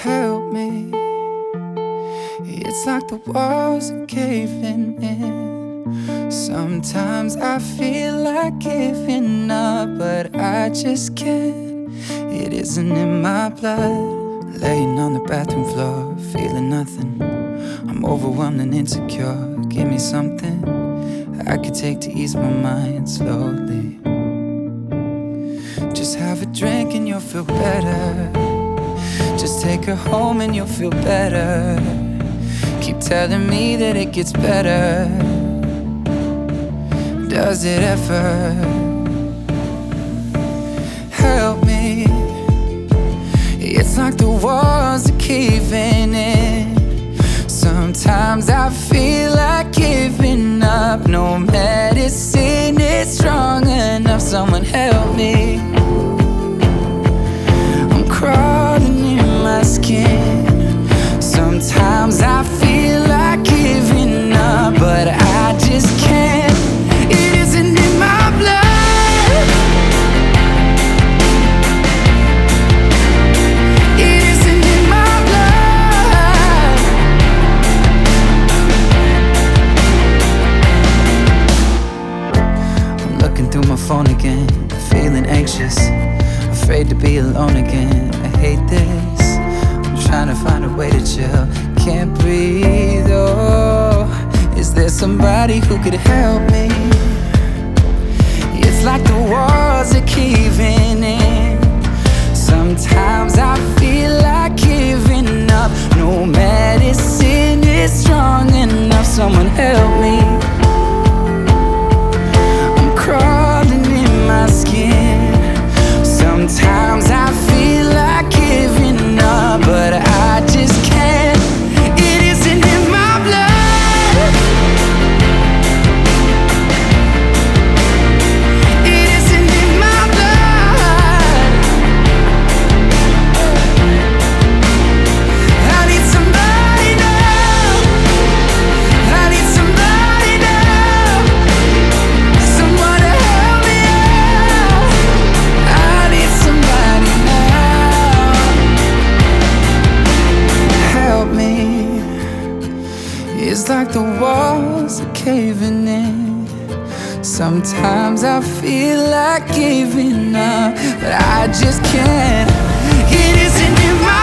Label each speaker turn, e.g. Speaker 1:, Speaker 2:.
Speaker 1: help me. It's like the walls are caving in. Sometimes I feel like giving up, but I just can't. It isn't in my blood. Laying on the bathroom floor, feeling nothing. I'm overwhelmed and insecure. Give me something I could take to ease my mind slowly. Just have a drink and you'll feel better. Just take her home and you'll feel better. Keep telling me that it gets better. Does it ever? Help me. It's like the walls are caving in. Sometimes I feel like giving up. No medicine is strong enough. Someone help me. I'm crawling in my skin. Sometimes I feel like giving up, but I just can't. It isn't in my blood. It isn't in my blood. I'm looking through my phone again, feeling anxious, afraid to be alone again. I hate this. I'm trying to find a way to chill. Can't breathe, oh. Is there somebody who could help me? It's like the walls are caving in. Sometimes I feel like giving up. No medicine is strong enough. Someone help me. I'm crawling in my skin. Sometimes I feel like giving up, but I just can't. It isn't in my blood. It isn't in my blood. I need somebody now. I need somebody now. Someone to help me out. I need somebody now. Help me. It's like the walls are caving in. Sometimes I feel like giving up, but I just can't. It isn't in my